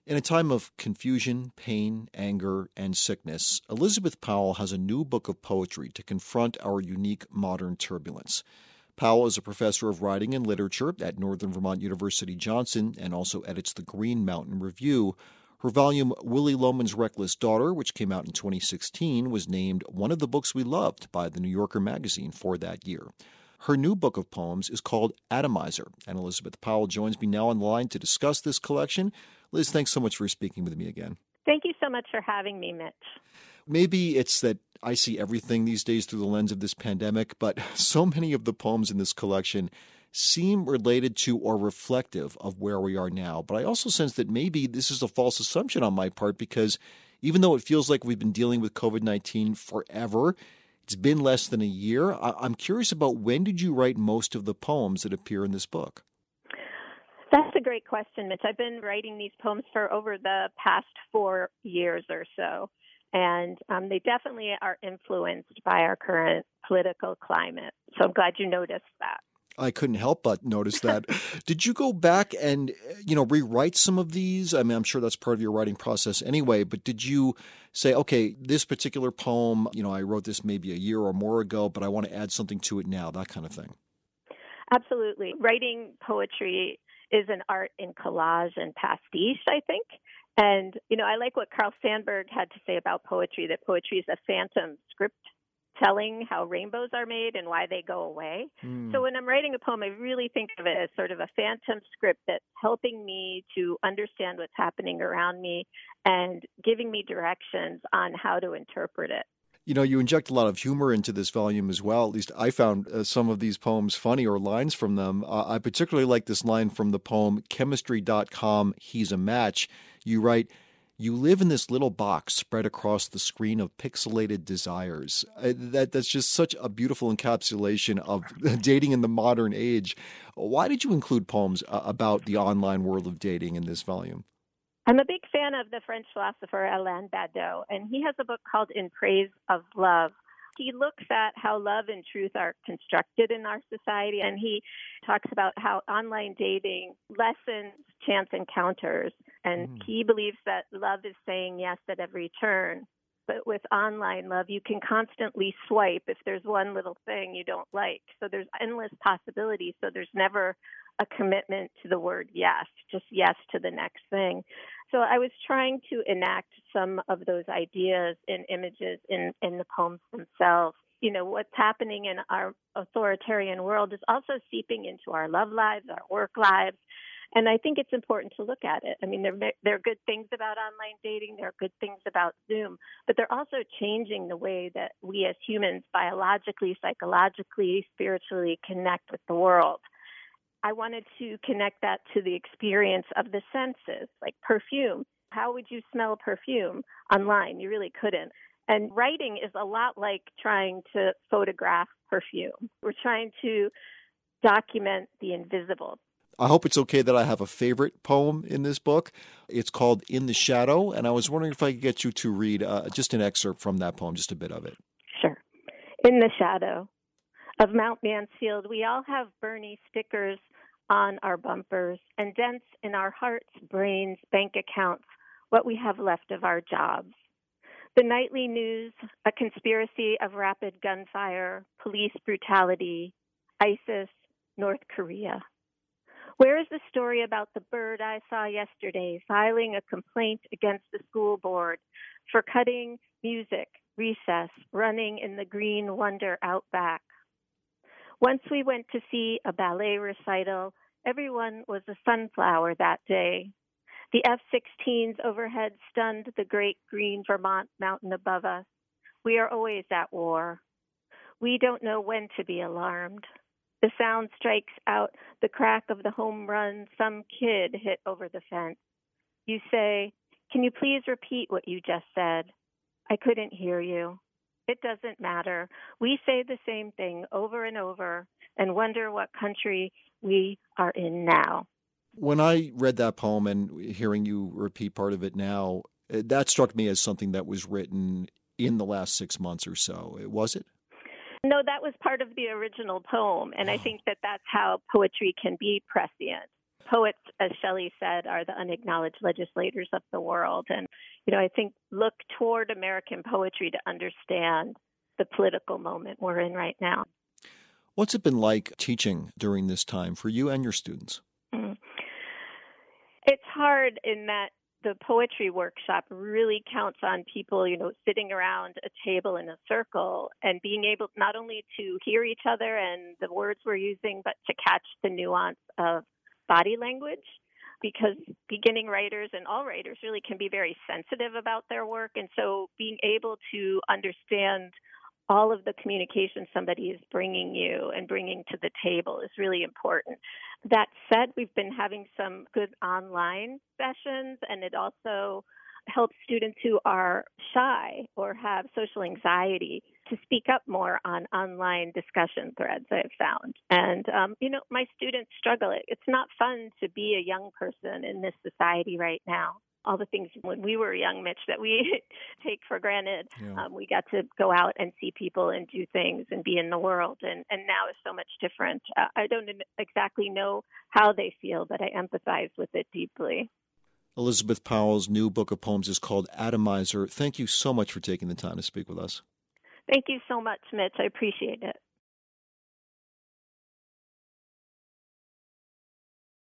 In a time of confusion, pain, anger, and sickness, Elizabeth Powell has a new book of poetry to confront our unique modern turbulence. Powell is a professor of writing and literature at Northern Vermont University Johnson and also edits the Green Mountain Review. Her volume, Willy Loman's Reckless Daughter, which came out in 2016, was named one of the books we loved by the New Yorker magazine for that year. Her new book of poems is called Atomizer, and Elizabeth Powell joins me now on the line to discuss this collection. Liz, thanks so much for speaking with me again. Thank you so much for having me, Mitch. Maybe it's that I see everything these days through the lens of this pandemic, but so many of the poems in this collection seem related to or reflective of where we are now. But I also sense that maybe this is a false assumption on my part because even though it feels like we've been dealing with COVID-19 forever, it's been less than a year. I'm curious about when did you write most of the poems that appear in this book? That's a great question, Mitch. I've been writing these poems for over the past 4 years or so, and they definitely are influenced by our current political climate. So I'm glad you noticed that. I couldn't help but notice that. Did you go back and, rewrite some of these? I mean, I'm sure that's part of your writing process anyway, but did you say, okay, this particular poem, I wrote this maybe a year or more ago, but I want to add something to it now, that kind of thing? Absolutely. Writing poetry is an art in collage and pastiche, I think. And, I like what Carl Sandburg had to say about poetry, that poetry is a phantom script telling how rainbows are made and why they go away. So when I'm writing a poem, I really think of it as sort of a phantom script that's helping me to understand what's happening around me and giving me directions on how to interpret it. You inject a lot of humor into this volume as well. At least I found some of these poems funny, or lines from them. I particularly like this line from the poem Chemistry.com, He's a Match. You write, "You live in this little box spread across the screen of pixelated desires." That's just such a beautiful encapsulation of dating in the modern age. Why did you include poems about the online world of dating in this volume? I'm a big fan of the French philosopher Alain Badaud, and he has a book called In Praise of Love. He looks at how love and truth are constructed in our society, and he talks about how online dating lessens chance encounters. And he believes that love is saying yes at every turn. But with online love, you can constantly swipe if there's one little thing you don't like. So there's endless possibilities. So there's never a commitment to the word yes, just yes to the next thing. So I was trying to enact some of those ideas in images in the poems themselves. What's happening in our authoritarian world is also seeping into our love lives, our work lives. And I think it's important to look at it. I mean, there are good things about online dating. There are good things about Zoom. But they're also changing the way that we as humans biologically, psychologically, spiritually connect with the world. I wanted to connect that to the experience of the senses, like perfume. How would you smell perfume online? You really couldn't. And writing is a lot like trying to photograph perfume. We're trying to document the invisible. I hope it's okay that I have a favorite poem in this book. It's called In the Shadow, and I was wondering if I could get you to read just an excerpt from that poem, just a bit of it. Sure. In the shadow of Mount Mansfield, we all have Bernie stickers on our bumpers and dents in our hearts, brains, bank accounts, what we have left of our jobs. The nightly news, a conspiracy of rapid gunfire, police brutality, ISIS, North Korea. Where is the story about the bird I saw yesterday filing a complaint against the school board for cutting music, recess, running in the green wonder out back? Once we went to see a ballet recital, everyone was a sunflower that day. The F-16s overhead stunned the great green Vermont mountain above us. We are always at war. We don't know when to be alarmed. The sound strikes out the crack of the home run some kid hit over the fence. You say, "Can you please repeat what you just said?" I couldn't hear you. It doesn't matter. We say the same thing over and over and wonder what country we are in now. When I read that poem and hearing you repeat part of it now, that struck me as something that was written in the last 6 months or so. Was it? No, that was part of the original poem, and I think that that's how poetry can be prescient. Poets, as Shelley said, are the unacknowledged legislators of the world. And, I think look toward American poetry to understand the political moment we're in right now. What's it been like teaching during this time for you and your students? It's hard in that the poetry workshop really counts on people, sitting around a table in a circle and being able not only to hear each other and the words we're using, but to catch the nuance of body language, because beginning writers and all writers really can be very sensitive about their work. And so being able to understand all of the communication somebody is bringing you and bringing to the table is really important. That said, we've been having some good online sessions, and it also helps students who are shy or have social anxiety to speak up more on online discussion threads, I've found. And, my students struggle. It's not fun to be a young person in this society right now. All the things when we were young, Mitch, that we take for granted. Yeah. We got to go out and see people and do things and be in the world. And now it's so much different. I don't exactly know how they feel, but I empathize with it deeply. Elizabeth Powell's new book of poems is called Atomizer. Thank you so much for taking the time to speak with us. Thank you so much, Mitch. I appreciate it.